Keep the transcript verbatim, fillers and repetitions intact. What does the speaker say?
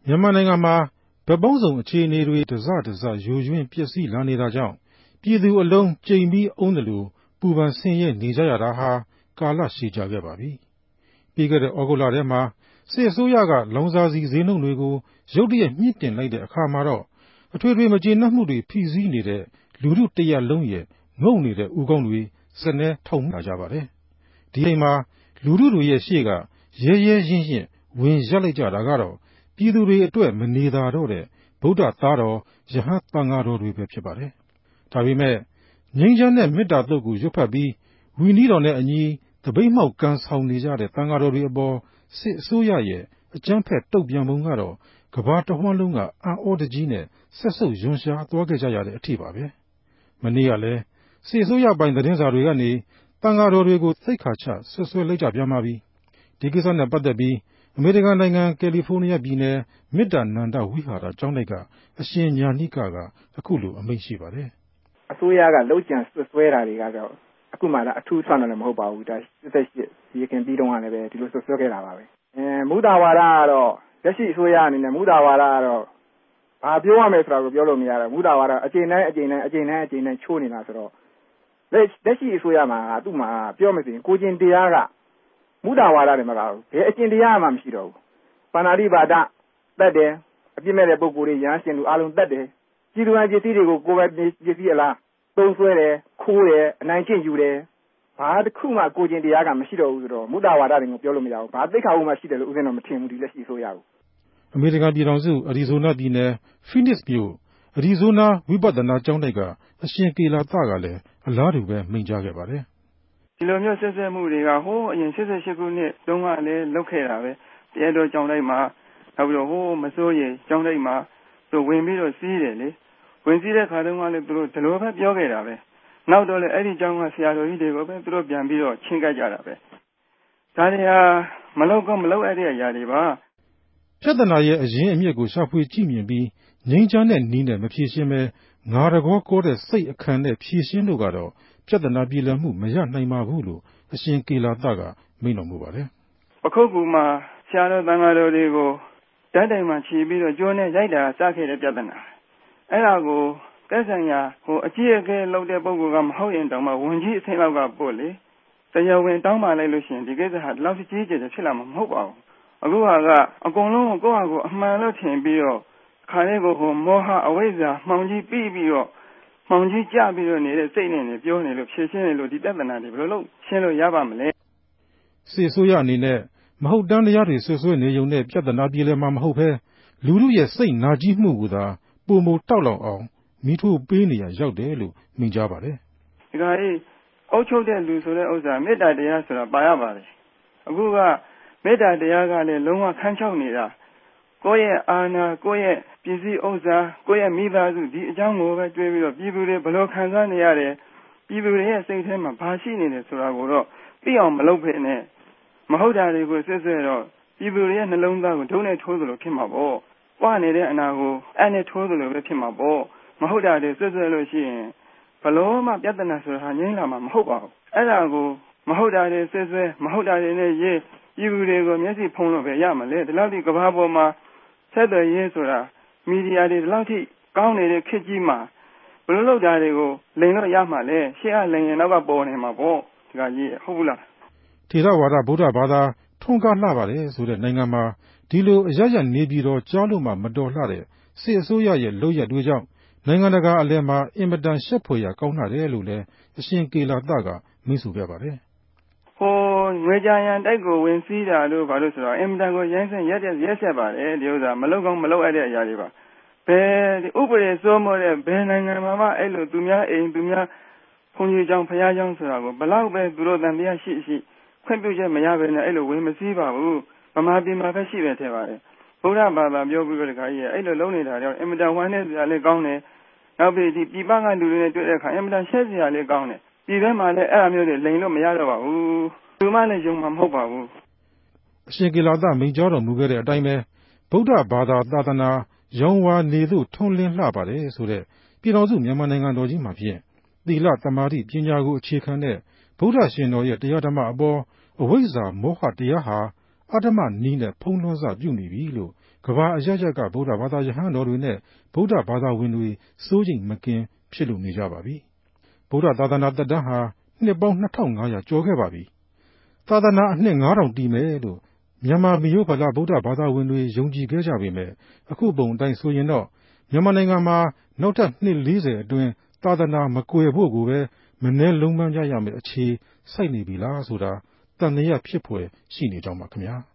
မြန်မာနိုင်ငံမှာဗတ်ပေါင်းစုံအခြေအနေတွေတစတစယိုယွင်းပျက်စီးလာနေတာကြောင့်ပြည်သူအလုံးကြိမ်ပြီးအုံးတယ်လို့ပူပန်ဆင်းရဲနေကြရတာဟာကာလရှည်ကြာခဲ့ပါပြီ။ပြီးခဲ့တဲ့ဩဂုတ်လထဲမှာစစ်အစိုးရကလောင်စာဆီဈေးနှုန်းတွေကိုရုတ်တရက်မြင့်တင်လိုက်တဲ့အခါမှာတော့အထွေထွေမကျေနပ်မှုတွေဖိစီးနေတဲ့လူထုတရက်လုံးရဲ့ငုံနေတဲ့ဥကောင်းတွေစနေထောက်လာကြပါတယ်။ဒီအိမ်မှာလူထုတွေရဲ့ရှေ့ကရဲရဲရင့်ရင့်ဝင်ရပ်လိုက်ကြတာကတော့ပြည်သူတွေအတွက်မနေသာတော့တဲ့ဗုဒ္ဓသားတော်ယဟန်သံဃာတော်တွေပဲဖြစ်ပါတယ်။ဒါပေမဲ့ငြိမ်းချမ်းတဲ့မေတ္တာတုတ်ကိုရွတ်ဖတ်ပြီးဝီနည်းတော်နဲ့အညီတပိတ်မှောက်ကံဆောင်နေကြတဲ့သံဃာတော်တွေအပေါ်စစ်အစိုးရရဲ့အကြမ်းဖက်တုတ်ပြန်ပုံကတော့ကမ္ဘာတစ်ဝှမ်းလုံးကအံ့ဩတကြီးနဲ့ဆက်ဆုပ်ယွန်ရှားသွားခဲ့ကြရတဲ့အထိပါပဲ။မနေ့ကလည်းစစ်အစိုးရပိုင်သတင်းစာတွေကနေသံဃာတော်တွေကိုသိက္ခာချဆွဆွဲလိုက်ကြပြန်ပါပြီ။ဒီကိစ္စနဲ့ပတ်သက်ပြီးအမေရိကန်နိုင်ငံကယ်လီဖိုးနီးယားပြည်နယ်မေတ္တာနန္ဒဝိဟာရကျောင်းတိုက်ကအရှင်ညာနိကကအခုလိုအမိန့်ရှိပါတယ်။အစိုးရကလှုပ်ကြံဆွဆွဲတာတွေကတော့အခုမှလည်းအထူးဆန်းတယ်မဟုတ်ပါဘူးဒါစစ်သက်ရှိရေခင်ပြီးတော့ကလည်းပဲဒီလိုဆွဆွဲခဲ့တာပါပဲ။အဲမူတာဝါဒကတော့လက်ရှိအစိုးရအနေနဲ့မူတာဝါဒကတော့ဘာပြောရမလဲဆိုတာကိုပြောလို့မရတော့မူတာဝါဒအကျဉ်းတိုင်းအကျဉ်းတိုင်းအကျဉ်းတိုင်းအကျဉ်းတိုင်းချိုးနေတာဆိုတော့လက်လက်ရှိအစိုးရမှာသူ့မှာပြောမယ်ဆိုရင်ကိုကျင်တရားကမူတာဝါဒတွေမှာကဘယ်အကျဉ်းတရားမှမရှိတော့ဘူး။ပါဏာတိပါဒတတ်တယ်အပြစ်မဲ့တဲ့ပုဂ္ဂိုလ်တွေရဟန်းရှင်လူအလုံးတတ်တယ်ပြည်သူ့အကျိုးစီးတွေကိုကိုယ်ပဲပစ္စည်းအလားသုံးဆွဲတယ်ခိုးတယ်အနိုင်ကျင့်ယူတယ်ဘာတစ်ခုမှကိုကျင်တရားကမရှိတော့ဘူးဆိုတော့မူတာဝါဒတွေကိုပြောလို့မရဘူးဘာသိက္ခာဥမှရှိတယ်လို့ဥစဉ်တော့မထင်ဘူးဒီလက်ရှိအစိုးရကိုအမေရိကန်ပြည်ထောင်စုအရီဇိုနာပြည်နယ်ဖိနစ်မြို့အရီဇိုနာဝိပဿနာကျောင်းတိုက်ကအရှင်ကေလာသကလည်းအလားတူပဲမိန့်ကြားခဲ့ပါတယ်။ဒီလိုမျိုးဆက်ဆက်မှုတွေကဟိုးအရင်၈၈ခုနှစ်တုန်းကလည်းလုပ်ခဲ့တာပဲတရားတော်ကျောင်းတိုက်မှာနောက်ပြီးတော့ဟိုးမစိုးရိမ်ကျောင်းတိုက်မှာသူဝင်ပြီးတော့စီးတယ်လေဝင်စီးတဲ့ခါတုန်းကလည်းသူတို့ဒီလိုပဲပြောခဲ့တာပဲနောက်တော့လည်းအဲ့ဒီကျောင်းကဆရာတော်ကြီးတွေကိုပဲသူတို့ပြန်ပြီးတော့ချင်းကပ်ကြတာပဲဒါတွေဟာမလောက်ကောမလောက်အဲ့ဒီအရာတွေပါပြဿနာရဲ့အရင်းအမြစ်ကိုရှာဖွေကြည့်မြင်ပြီးငြိမ်းချမ်းတဲ့နည်းနဲ့မဖြေရှင်းပဲငါတကောကောတဲ့စိတ်အခမ်းနဲ့ဖြေရှင်းလို့ကတော့ပြဿနာပြည်လည်မှုမရနိုင်ပါဘူးလို့အရှင်ကေလာသကမိန့်တော်မူပါတယ်ပခုတ်ကူမှာဆရာတော်သံဃာတော်တွေကိုဓာတ်တိုင်မှာခြေပြီးတော့ကျိုးနဲ့ရိုက်တာစခဲ့တဲ့ပြဿနာအဲ့ဒါကိုသက်ဆိုင်ရာဟိုအကြီးအကဲလုပ်တဲ့ပုဂ္ဂိုလ်ကမဟုတ်ရင်တောင်မှဝန်ကြီးအဆင့်လောက်ကပို့လေတရားဝင်တောင်းပါလိုက်လို့ရှိရင်ဒီကိစ္စဟာလောက်ကြီးကြီးကျယ်ကျယ်ဖြစ်လာမှာမဟုတ်ပါဘူးအခုဟာကအကုန်လုံးကိုယ့်ဟာကိုအမှန်လို့ထင်ပြီးတော့ခါလေးကိုဟိုမောဟအဝိဇ္ဇာမှောင်ကြီးပြီးပြီးတော့မှောင်ကြီးကြပြီးတော့နေတဲ့စိတ်နဲ့နေပြောနေလို့ဖြည့်ရှင်းနေလို့ဒီပြဿနာတွေဘယ်လိုလုပ်ရှင်းလို့ရပါမလဲစစ်ဆိုးရအနေနဲ့မဟုတ်တမ်းတရားတွေဆွဆွဲနေုံနဲ့ပြဿနာပြေလည်မှာမဟုတ်ဘဲလူလူရဲ့စိတ်နာကြီးမှုကိုသာပုံမတောက်လောင်အောင်မိထိုးပေးနေရရောက်တယ်လို့မိန့်ကြားပါတယ်ဒီကနေ့အုပ်ချုပ်တဲ့လူဆိုတဲ့ဥစ္စာမေတ္တာတရားဆိုတာပါရပါတယ်အခုကမေတ္တာတရားကလည်းလုံးဝခန်းချောက်နေတာကိုယ့်ရဲ့အာဏာကိုယ့်ရဲ့ပစ္စည်းဥစ္စာကိုယ့်ရဲ့မိသားစုဒီအကြောင်းကိုပဲတွေးပြီးတော့ပြည်သူတွေဘယ်လိုခံစားနေရတယ်ပြည်သူတွေရဲ့စိတ်ထဲမှာဘာရှိနေတယ်ဆိုတာကိုတော့သိအောင်မလုပ်ဖ ೇನೆ မဟုတ်တာတွေကိုစစ်စစ်တော့ပြည်သူတွေရဲ့နှလုံးသားကိုဒုံးနဲ့ထိုးသလိုဖြစ်မှာပေါ့။ပွားနေတဲ့အနာကိုအဲ့နဲ့ထိုးသလိုပဲဖြစ်မှာပေါ့။မဟုတ်တာတွေစစ်စစ်လို့ရှိရင်ဘလို့မှပြဿနာဆိုတာငြိမ်းလာမှာမဟုတ်ပါဘူး။အဲ့ဒါကိုမဟုတ်တာတွေစစ်စစ်မဟုတ်တာတွေနဲ့ရေးပြည်သူတွေကိုမျက်စိဖုံးလို့ပဲရမှာလေ။ဒီလောက်ဒီကဘာပေါ်မှာဆက်သွယ်ရေးဆိုတာမီဒီယာတွေဒီလောက်ထိကောင်းနေတဲ့ခေတ်ကြီးမှာဘလို့လောက်တာတွေကိုလိန်လို့ရမှာလေ။ရှေ့ကလိန်ရင်နောက်ကပေါ်နေမှာပေါ့။ဒီကကြီးဟုတ်ဘူးလား။ထေရဝါဒဗုဒ္ဓဘာသာထွန်းကားလှပါတယ်ဆိုတဲ့နိုင်ငံမှာဒီလိုအရရနေပြီးတော့ကြားလို့မှမတော်လှတဲ့စစ်အစိုးရရဲ့လုပ်ရက်တွေကြောင့်နိုင်ငံတကာအလယ်မှာအင်မတန်ရှက်ဖွယ်ရာကောင်းလာတယ်လို့လည်းအရှင်ကေလာသကမိန့်ဆိုခဲ့ပါတယ်။ဟိုငွေကြရန်တိုက်ကိုဝင်စီးတာလို့ဘာလို့ဆိုတော့အင်မတန်ကိုရိုင်းစင်ရက်ရက်ရက်ဆက်ပါတယ်ဒီဥစ္စာမလောက်ကောင်းမလောက်အပ်တဲ့အရာတွေပါ။ဘယ်ဒီဥပဒေစိုးမိုးတဲ့ဘယ်နိုင်ငံမှာမှအဲ့လိုသူများအိမ်သူများဘုံကြီးကြောင်ဖရားကြောင်ဆိုတာကိုဘလောက်ပဲသူတို့တန်တရားရှိရှိခွင့်ပြုချက်မရဘဲနဲ့အဲ့လိုဝင်မစည်းပါဘူးဗမာပြည်မှာပဲရှိပဲထဲပါတယ်ဗုဒ္ဓဘာသာပြောပြီးတော့ဒီခါကြီးအဲ့လိုလုံးနေတာတော့အင်မတန်ဝမ်းနဲ့စရာလေးကောင်းတယ်နောက်ပြီးဒီပြည်ပကလူတွေနဲ့တွေ့တဲ့အခါအင်မတန်ရှက်စရာလေးကောင်းတယ်ပြည်ထဲမှာလည်းအဲ့အမျိုးတွေလိန်လို့မရတော့ပါဘူးသူမှလည်းယုံမှာမဟုတ်ပါဘူးအရှင်ကေလာသမိန့်ကြားတော်မူခဲ့တဲ့အတိုင်းပဲဗုဒ္ဓဘာသာသာသနာရောင်ဝါနေသို့ထွန်းလင်းလှပါတယ်ဆိုတဲ့ပြည်တော်စုမြန်မာနိုင်ငံတော်ကြီးမှာဖြင့်သီလသမာဓိပညာကိုအခြေခံတဲ့ဗုဒ္ဓရှင်တော်ရဲ့တရားဓမ္မအပေါ်အဝိဇ္ဇာမောဟတရားဟာအတ္တမနည်းနဲ့ဖုံးလွှမ်းစပြုနေပြီလို့ကမ္ဘာအရပ်ရပ်ကဗုဒ္ဓဘာသာယဟန်တော်တွေနဲ့ဗုဒ္ဓဘာသာဝင်တွေစိုးရိမ်မကင်းဖြစ်လို့နေကြပါပြီဗုဒ္ဓသာသနာသက်တမ်းဟာနှစ်ပေါင်းနှစ်ထောင်ငါးရာကျော်ခဲ့ပါပြီသာသနာအနှစ်ငါးထောင်တည်မယ်လို့မြန်မာမျိုးဖလာဗုဒ္ဓဘာသာဝင်တွေယုံကြည်ခဲ့ကြပေမဲ့အခုပုံအတိုင်းဆိုရင်တော့မြန်မာနိုင်ငံမှာနောက်ထပ်နှစ်လေးဆယ်အတွင်းသာသနာမကွယ်ဖို့ကိုပဲမနှဲလုံးပန်းကြရမယ့်အခြေစိုက်နေပြီလားဆိုတာတန်မြတ်ဖြစ်ဖွယ်ရှိနေကြောင်းပါခင်ဗျာ